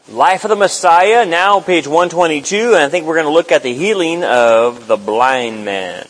Life of the Messiah, now page 122, and I think we're going to look at the healing of the blind man.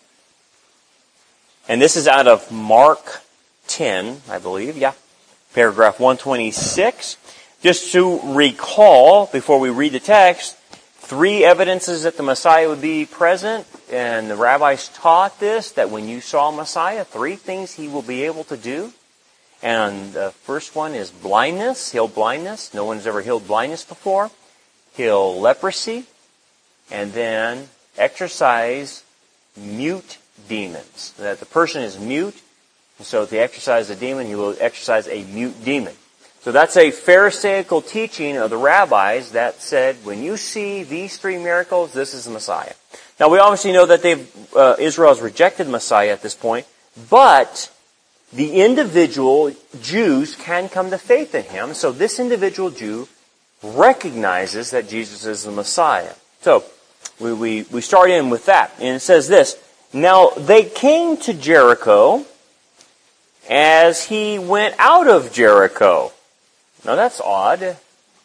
And this is out of Mark 10, I believe, paragraph 126. Just to recall, before we read the text, 3 evidences that the Messiah would be present, and the rabbis taught this, that when you saw Messiah, 3 things he will be able to do. And the first one is blindness, heal blindness. No one's ever healed blindness before. Heal leprosy. And then exorcise mute demons. That the person is mute, and so if they exorcise a demon, he will exorcise a mute demon. So that's a Pharisaical teaching of the rabbis that said, when you see these 3 miracles, this is the Messiah. Now we obviously know that Israel has rejected Messiah at this point, but the individual Jews can come to faith in him. So this individual Jew recognizes that Jesus is the Messiah. So we start in with that. And it says this, now they came to Jericho as he went out of Jericho. Now that's odd.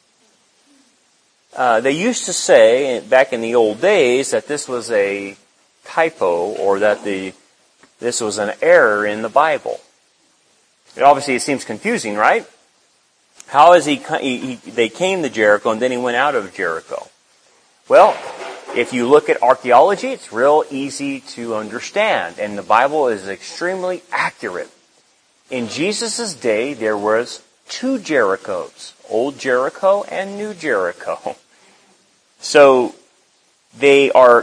They used to say, back in the old days, that this was a typo, or that this was an error in the Bible. Obviously, it seems confusing, right? How is they came to Jericho and then he went out of Jericho? Well, if you look at archaeology, it's real easy to understand, and the Bible is extremely accurate. In Jesus' day, there was 2 Jerichos, Old Jericho and New Jericho. So they are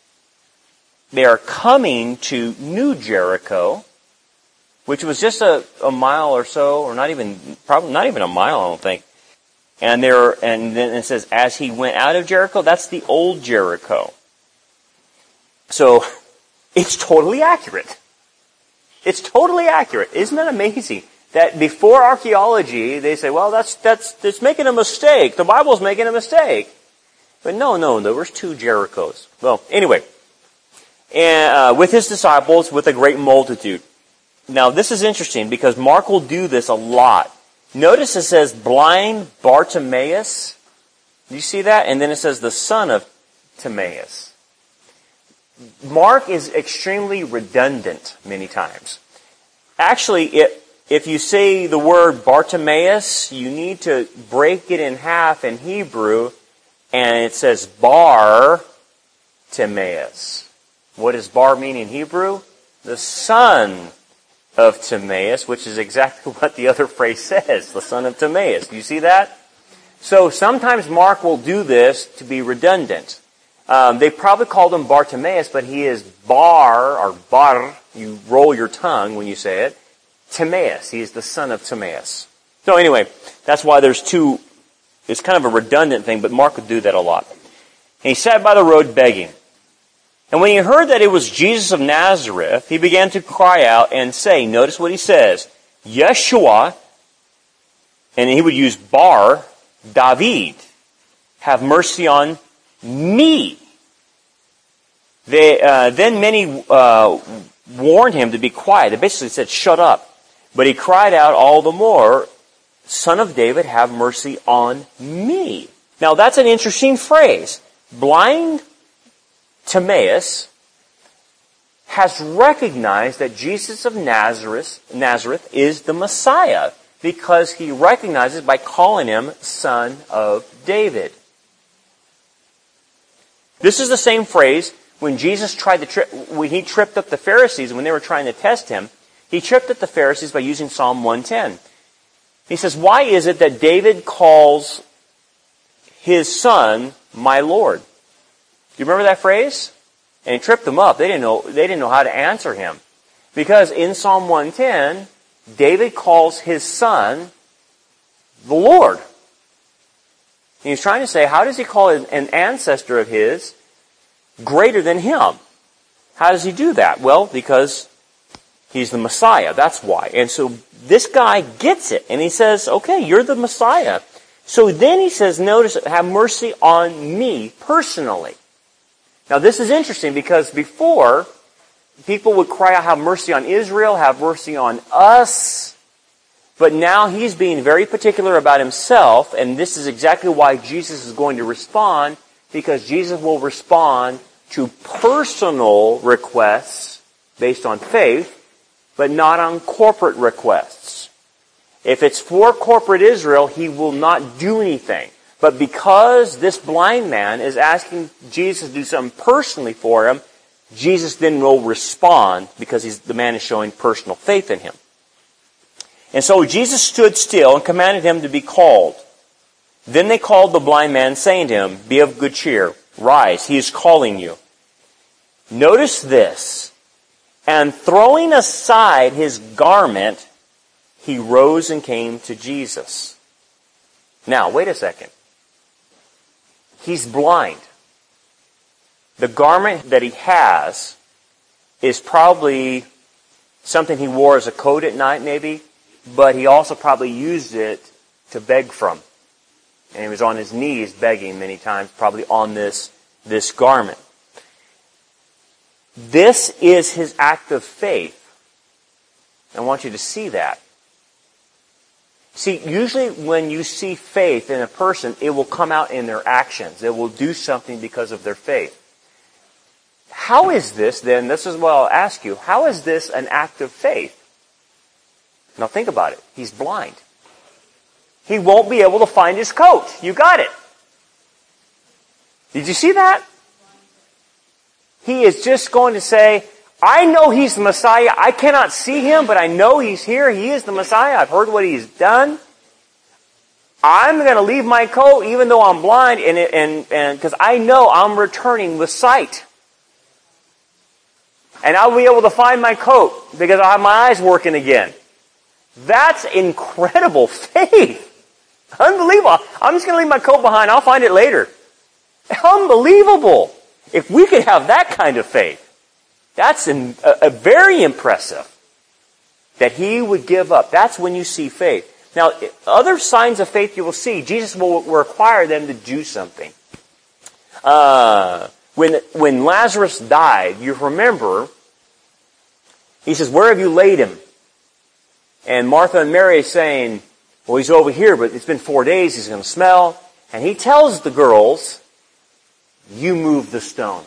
coming to New Jericho, which was just a mile or so, or probably not even a mile, I don't think. And then it says, as he went out of Jericho, that's the Old Jericho. So it's totally accurate. It's totally accurate. Isn't that amazing? That before archaeology, they say, well, that's making a mistake. The Bible's making a mistake. But no, there was 2 Jerichos. Well, anyway, and with his disciples, with a great multitude. Now, this is interesting because Mark will do this a lot. Notice it says blind Bartimaeus. Do you see that? And then it says the son of Timaeus. Mark is extremely redundant many times. Actually, if you say the word Bartimaeus, you need to break it in half in Hebrew, and it says Bar Timaeus. What does bar mean in Hebrew? The son of Timaeus, which is exactly what the other phrase says, the son of Timaeus. Do you see that? So sometimes Mark will do this to be redundant. They probably called him Bartimaeus, but he is Bar, or Bar, you roll your tongue when you say it, Timaeus. He is the son of Timaeus. So anyway, that's why there's 2, it's kind of a redundant thing, but Mark would do that a lot. And he sat by the road begging. And when he heard that it was Jesus of Nazareth, he began to cry out and say, notice what he says, Yeshua, and he would use Bar, David, have mercy on me. Then many warned him to be quiet. They basically said, shut up. But he cried out all the more, Son of David, have mercy on me. Now that's an interesting phrase. Blind Timaeus has recognized that Jesus of Nazareth is the Messiah because he recognizes by calling him Son of David. This is the same phrase when Jesus when he tripped up the Pharisees when they were trying to test him. He tripped up the Pharisees by using Psalm 110. He says, why is it that David calls his son my Lord? Do you remember that phrase? And he tripped them up. They didn't know how to answer him. Because in Psalm 110, David calls his son the Lord. And he's trying to say, how does he call an ancestor of his greater than him? How does he do that? Well, because he's the Messiah. That's why. And so this guy gets it. And he says, okay, you're the Messiah. So then he says, notice, have mercy on me personally. Now this is interesting because before, people would cry out, have mercy on Israel, have mercy on us. But now he's being very particular about himself, and this is exactly why Jesus is going to respond, because Jesus will respond to personal requests based on faith, but not on corporate requests. If it's for corporate Israel, he will not do anything. But because this blind man is asking Jesus to do something personally for him, Jesus then will respond because the man is showing personal faith in him. And so Jesus stood still and commanded him to be called. Then they called the blind man, saying to him, "Be of good cheer. Rise, he is calling you." Notice this. And throwing aside his garment, he rose and came to Jesus. Now, wait a second. He's blind. The garment that he has is probably something he wore as a coat at night, maybe, but he also probably used it to beg from. And he was on his knees begging many times, probably on this garment. This is his act of faith. I want you to see that. See, usually when you see faith in a person, it will come out in their actions. They will do something because of their faith. How is this then? This is what I'll ask you. How is this an act of faith? Now think about it. He's blind. He won't be able to find his coat. You got it. Did you see that? He is just going to say, I know he's the Messiah. I cannot see him, but I know he's here. He is the Messiah. I've heard what he's done. I'm going to leave my coat even though I'm blind, and because I know I'm returning with sight. And I'll be able to find my coat because I have my eyes working again. That's incredible faith. Unbelievable. I'm just going to leave my coat behind. I'll find it later. Unbelievable. If we could have that kind of faith, that's a very impressive. That he would give up. That's when you see faith. Now, other signs of faith you will see, Jesus will require them to do something. When Lazarus died, you remember, he says, "Where have you laid him?" And Martha and Mary are saying, "Well, he's over here, but it's been 4 days, he's going to smell." And he tells the girls, "You move the stone."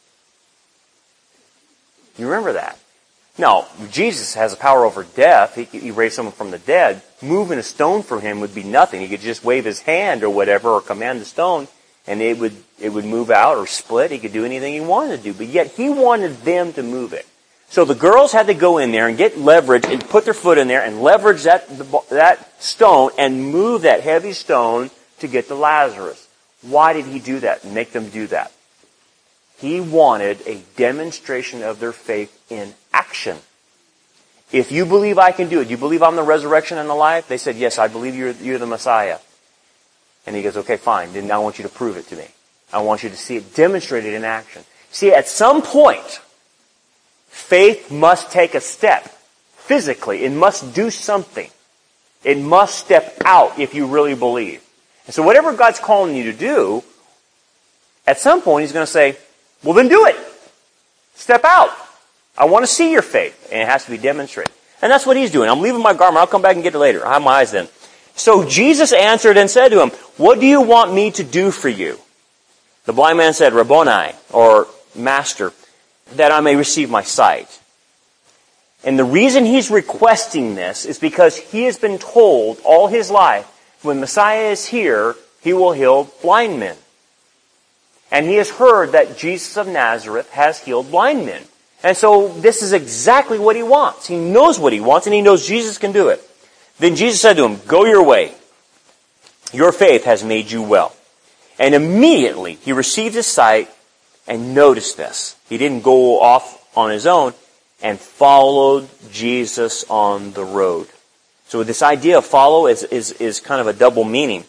You remember that? Now, Jesus has a power over death. He raised someone from the dead. Moving a stone for him would be nothing. He could just wave his hand or whatever, or command the stone, and it would move out or split. He could do anything he wanted to do. But yet, he wanted them to move it. So the girls had to go in there and get leverage and put their foot in there and leverage that stone and move that heavy stone to get to Lazarus. Why did he do that and make them do that? He wanted a demonstration of their faith in action. If you believe I can do it, you believe I'm the resurrection and the life? They said, "Yes, I believe you're the Messiah." And he goes, "Okay, fine. Then I want you to prove it to me. I want you to see it demonstrated in action." See, at some point, faith must take a step. Physically, it must do something. It must step out if you really believe. And so whatever God's calling you to do, at some point he's going to say, "Well, then do it. Step out. I want to see your faith." And it has to be demonstrated. And that's what he's doing. "I'm leaving my garment. I'll come back and get it later. I have my eyes then." So Jesus answered and said to him, "What do you want me to do for you?" The blind man said, "Rabboni," or Master, "that I may receive my sight." And the reason he's requesting this is because he has been told all his life, when Messiah is here, he will heal blind men. And he has heard that Jesus of Nazareth has healed blind men. And so this is exactly what he wants. He knows what he wants, and he knows Jesus can do it. Then Jesus said to him, "Go your way. Your faith has made you well." And immediately he received his sight, and notice this. He didn't go off on his own and followed Jesus on the road. So this idea of follow is kind of a double meaning.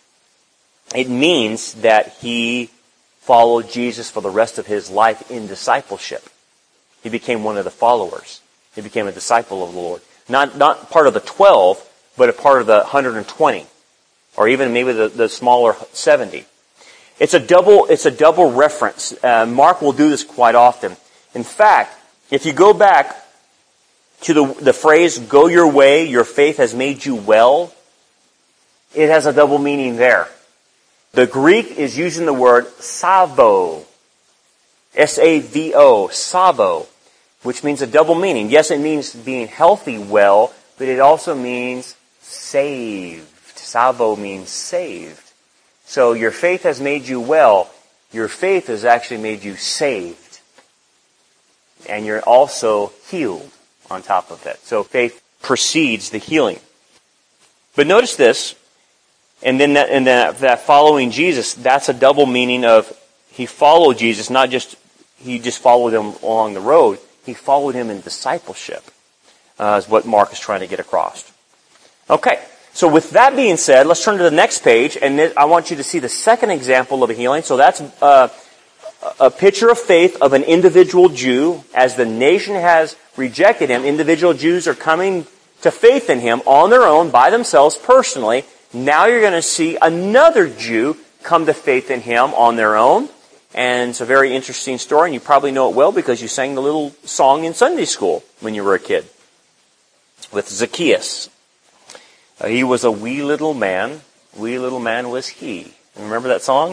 It means that he followed Jesus for the rest of his life in discipleship. He became one of the followers. He became a disciple of the Lord. Not part of the 12, but a part of the 120. Or even maybe the smaller 70. It's a double reference. Mark will do this quite often. In fact, if you go back to the phrase, go your way, your faith has made you well, it has a double meaning there. The Greek is using the word savo, S-A-V-O, savo, which means a double meaning. Yes, it means being healthy well, but it also means saved. Savo means saved. So your faith has made you well. Your faith has actually made you saved. And you're also healed on top of that. So faith precedes the healing. But notice this, and then that following Jesus, that's a double meaning of he followed Jesus, not just he just followed him along the road. He followed him in discipleship, is what Mark is trying to get across. Okay, so with that being said, let's turn to the next page, and I want you to see the second example of a healing. So that's a picture of faith of an individual Jew. As the nation has rejected him, individual Jews are coming to faith in him on their own, by themselves, personally. Now you're going to see another Jew come to faith in him on their own. And it's a very interesting story, and you probably know it well because you sang the little song in Sunday school when you were a kid with Zacchaeus. He was a wee little man was he. Remember that song?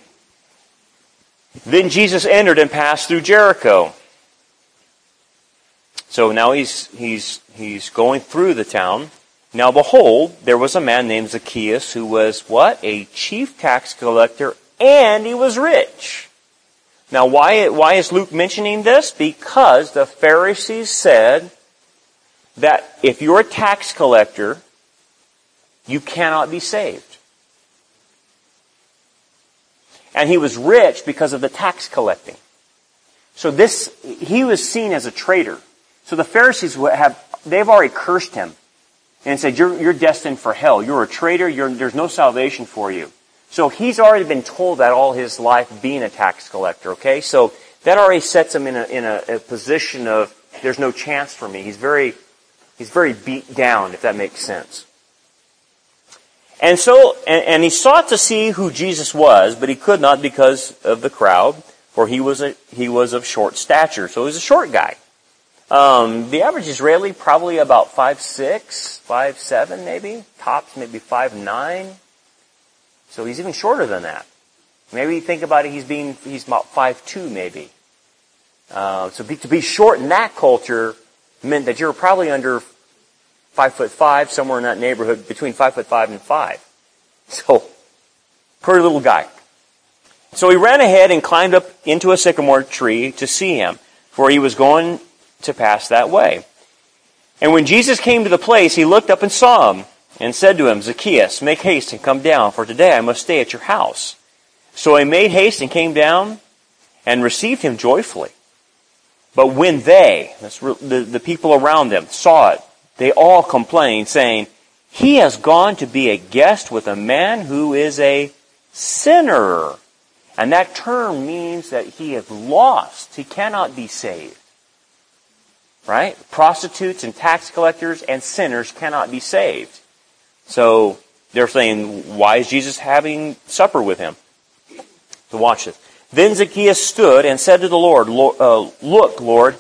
Then Jesus entered and passed through Jericho. So now he's going through the town. Now behold, there was a man named Zacchaeus who was what? A chief tax collector, and he was rich. Now why is Luke mentioning this? Because the Pharisees said that if you're a tax collector, you cannot be saved. And he was rich because of the tax collecting. So he was seen as a traitor. So the Pharisees they've already cursed him and said, you're destined for hell. You're a traitor. There's no salvation for you. So he's already been told that all his life being a tax collector, okay? So that already sets him in a position of, there's no chance for me. He's very beat down, if that makes sense. And so, and he sought to see who Jesus was, but he could not because of the crowd, for he was of short stature. So he was a short guy. The average Israeli probably about 5'6", 5'7", maybe. Tops maybe 5'9". So he's even shorter than that. Maybe think about it, he's about 5'2", maybe. So to be short in that culture meant that you're probably under 5'5", somewhere in that neighborhood, between 5'5" and 5. So, pretty little guy. So he ran ahead and climbed up into a sycamore tree to see him, for he was going to pass that way. And when Jesus came to the place, he looked up and saw him, and said to him, Zacchaeus, make haste and come down, for today I must stay at your house. So he made haste and came down and received him joyfully. But when the people around them, saw it, they all complained, saying, he has gone to be a guest with a man who is a sinner. And that term means that he is lost. He cannot be saved. Right? Prostitutes and tax collectors and sinners cannot be saved. So they're saying, why is Jesus having supper with him? So watch this. Then Zacchaeus stood and said to the Lord, look, Lord,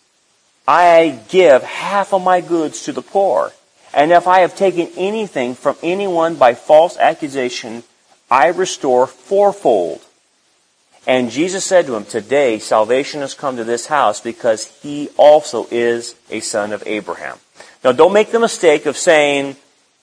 I give half of my goods to the poor. And if I have taken anything from anyone by false accusation, I restore fourfold. And Jesus said to him, today salvation has come to this house because he also is a son of Abraham. Now don't make the mistake of saying,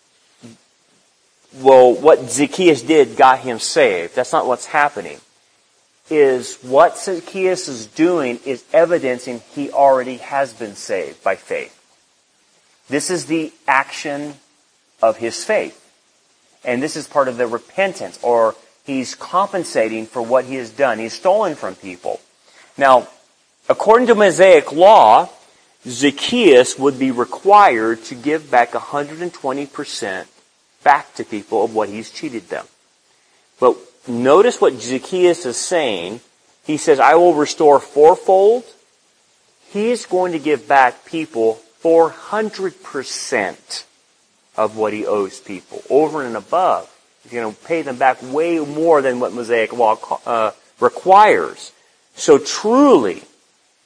well, what Zacchaeus did got him saved. That's not what's happening. Is what Zacchaeus is doing is evidencing he already has been saved by faith. This is the action of his faith. And this is part of the repentance, or he's compensating for what he has done. He's stolen from people. Now, according to Mosaic law, Zacchaeus would be required to give back 120% back to people of what he's cheated them. But notice what Zacchaeus is saying. He says, I will restore fourfold. He is going to give back people 400% of what he owes people, over and above. He's going to pay them back way more than what Mosaic law requires. So truly,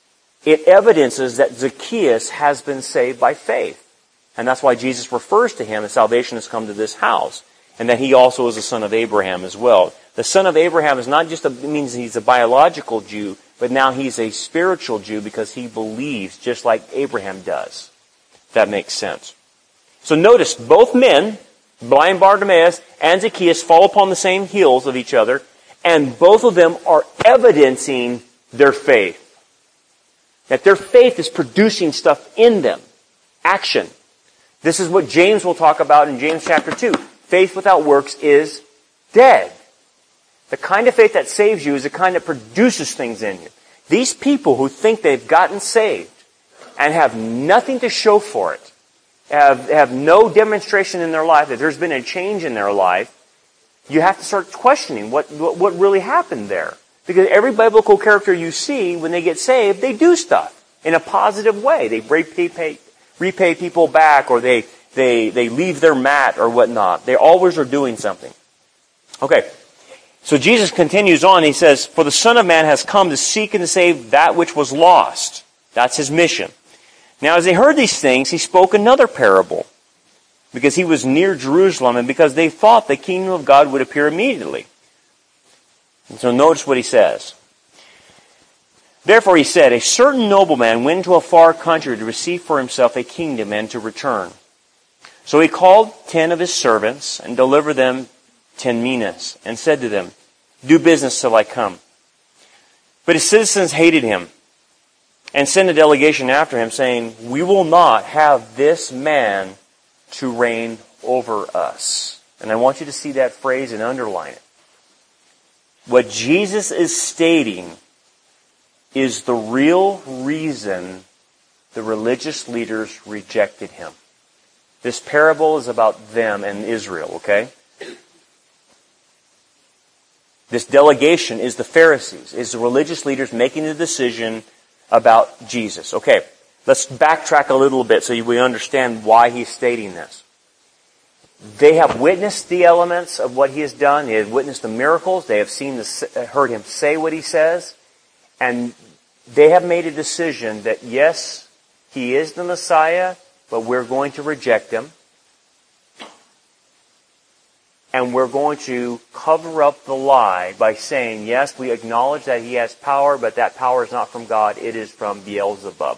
it evidences that Zacchaeus has been saved by faith. And that's why Jesus refers to him as salvation has come to this house. And that he also is a son of Abraham as well. The son of Abraham is not just means he's a biological Jew, but now he's a spiritual Jew because he believes just like Abraham does. If that makes sense. So notice, both men, blind Bartimaeus and Zacchaeus, fall upon the same heels of each other, and both of them are evidencing their faith. That their faith is producing stuff in them. Action. This is what James will talk about in James chapter 2. Faith without works is dead. The kind of faith that saves you is the kind that produces things in you. These people who think they've gotten saved and have nothing to show for it, have no demonstration in their life that there's been a change in their life, you have to start questioning what really happened there. Because every biblical character you see, when they get saved, they do stuff in a positive way. They repay people back, or they leave their mat or whatnot. They always are doing something. Okay. So Jesus continues on. He says, "For the Son of Man has come to seek and to save that which was lost." That's his mission. Now as they heard these things, he spoke another parable, because he was near Jerusalem and because they thought the kingdom of God would appear immediately. And so notice what he says. "Therefore he said, a certain nobleman went into a far country to receive for himself a kingdom and to return. So he called 10 of his servants and delivered them 10 minas and said to them, 'Do business till I come.' But his citizens hated him and sent a delegation after him, saying, 'We will not have this man to reign over us.'" And I want you to see that phrase and underline it. What Jesus is stating is the real reason the religious leaders rejected him. This parable is about them and Israel, okay? This delegation is the Pharisees, is the religious leaders making the decision about Jesus. Okay, let's backtrack a little bit so we understand why he's stating this. They have witnessed the elements of what he has done. They have witnessed the miracles. They have heard him say what he says. And they have made a decision that, yes, he is the Messiah, but we're going to reject him. And we're going to cover up the lie by saying, yes, we acknowledge that he has power, but that power is not from God. It is from Beelzebub.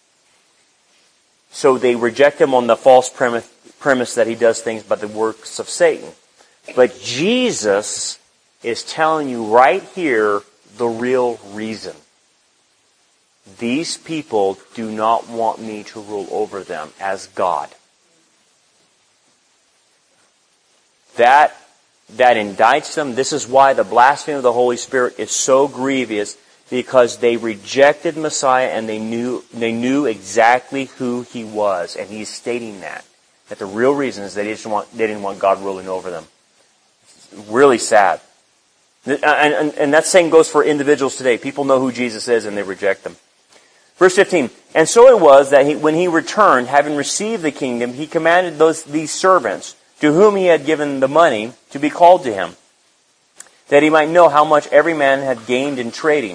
So they reject him on the false premise that he does things by the works of Satan. But Jesus is telling you right here the real reason. These people do not want me to rule over them as God. That indicts them. This is why the blasphemy of the Holy Spirit is so grievous, because they rejected Messiah and they knew exactly who he was, and he's stating that the real reason is they didn't want God ruling over them. It's really sad. And that same goes for individuals today. People know who Jesus is and they reject him. Verse 15, "And so it was that when he returned, having received the kingdom, he commanded these servants, to whom he had given the money, to be called to him, that he might know how much every man had gained in trading.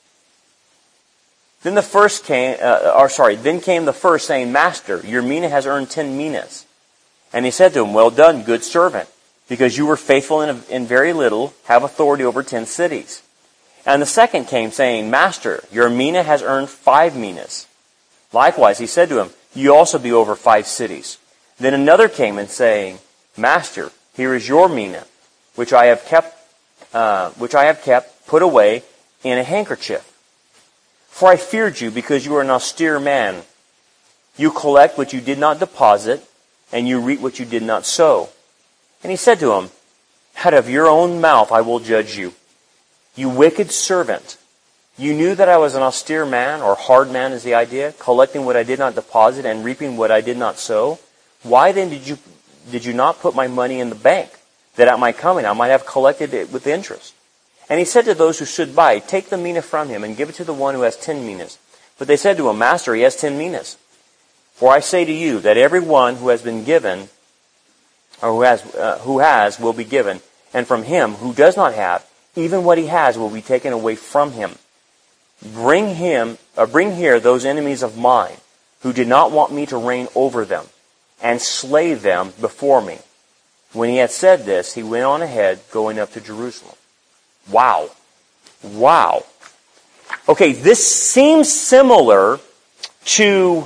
Then came the first, saying, 'Master, your mina has earned 10 minas.' And he said to him, 'Well done, good servant, because you were faithful in very little, have authority over 10 cities.' And the second came, saying, 'Master, your mina has earned 5 minas.' Likewise, he said to him, 'You also be over 5 cities.' Then another came and saying, 'Master, here is your mina, which I have kept, put away in a handkerchief. For I feared you, because you are an austere man. You collect what you did not deposit, and you reap what you did not sow.' And he said to him, 'Out of your own mouth I will judge you. You wicked servant. You knew that I was an austere man,'" or hard man is the idea, "'collecting what I did not deposit and reaping what I did not sow. Why then did you not put my money in the bank, that at my coming I might have collected it with interest?' And he said to those who stood by, 'Take the mina from him and give it to the one who has 10 minas. But they said to him, 'Master, he has 10 minas.' For I say to you that every one who has been given, or who has will be given, and from him who does not have, even what he has will be taken away from him. Bring him bring here those enemies of mine who did not want me to reign over them, and slay them before me. When he had said this, he went on ahead, going up to Jerusalem. Wow. Wow. Okay, this seems similar to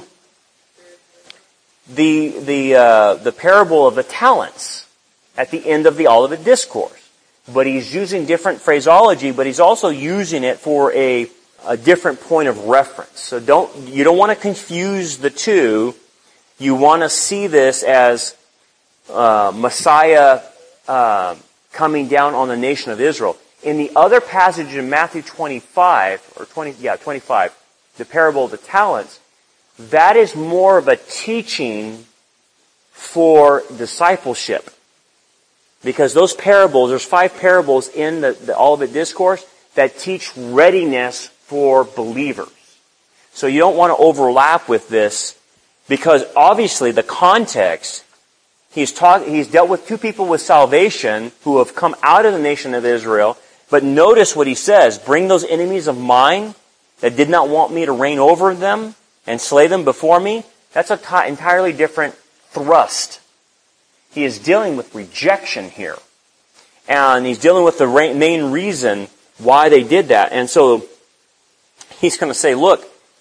the parable of the talents at the end of the Olivet Discourse. But he's using different phraseology, but he's also using it for a different point of reference. So you don't want to confuse the two. You want to see this as Messiah coming down on the nation of Israel. In the other passage in Matthew 25, the parable of the talents, that is more of a teaching for discipleship. Because those parables, there's 5 parables in the Olivet Discourse that teach readiness for believers. So you don't want to overlap with this, because obviously the context, he's dealt with 2 people with salvation who have come out of the nation of Israel. But notice what he says: bring those enemies of mine that did not want me to reign over them and slay them before me. That's an entirely different thrust. He is dealing with rejection here. And he's dealing with the main reason why they did that. And so he's going to say, look,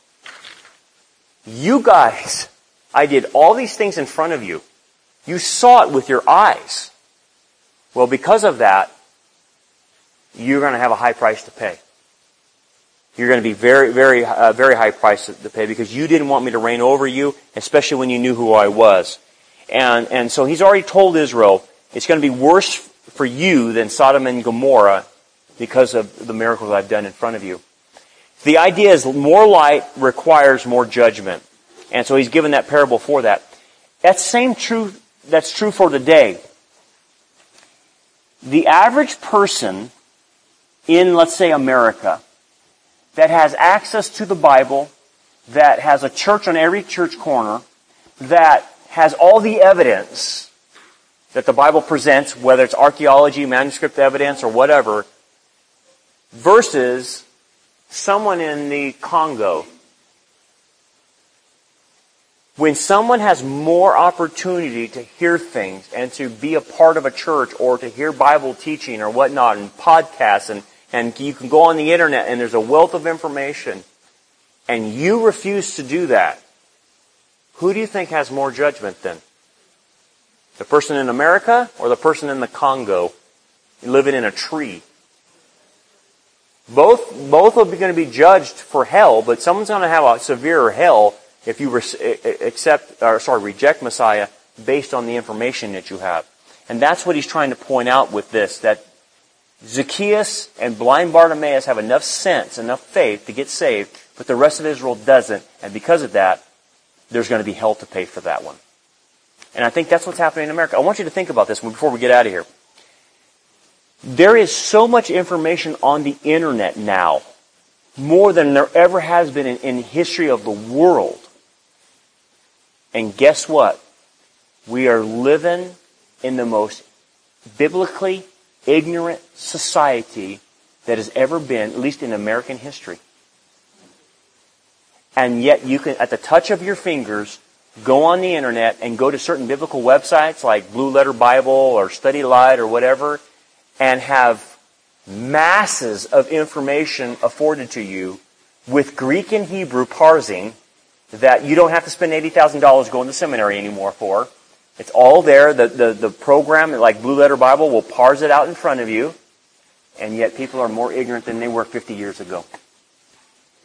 you guys, I did all these things in front of you. You saw it with your eyes. Well, because of that, you're going to have a high price to pay. You're going to be very, very, very high price to pay, because you didn't want me to reign over you, especially when you knew who I was. And so he's already told Israel, it's going to be worse for you than Sodom and Gomorrah because of the miracles I've done in front of you. The idea is more light requires more judgment. And so he's given that parable for that. That's true for today. The average person in, let's say, America, that has access to the Bible, that has a church on every church corner, that has all the evidence that the Bible presents, whether it's archaeology, manuscript evidence, or whatever, versus someone in the Congo. When someone has more opportunity to hear things and to be a part of a church or to hear Bible teaching or whatnot and podcasts, and you can go on the internet and there's a wealth of information, and you refuse to do that, who do you think has more judgment then? The person in America or the person in the Congo living in a tree? Both are going to be judged for hell, but someone's going to have a severer hell if you reject Messiah based on the information that you have. And that's what he's trying to point out with this, that Zacchaeus and blind Bartimaeus have enough sense, enough faith to get saved, but the rest of Israel doesn't. And because of that, there's going to be hell to pay for that one. And I think that's what's happening in America. I want you to think about this before we get out of here. There is so much information on the internet now, more than there ever has been in the history of the world. And guess what? We are living in the most biblically ignorant society that has ever been, at least in American history. And yet you can, at the touch of your fingers, go on the internet and go to certain biblical websites like Blue Letter Bible or Study Light or whatever, and have masses of information afforded to you with Greek and Hebrew parsing that you don't have to spend $80,000 going to seminary anymore for. It's all there. The program, like Blue Letter Bible, will parse it out in front of you, and yet people are more ignorant than they were 50 years ago.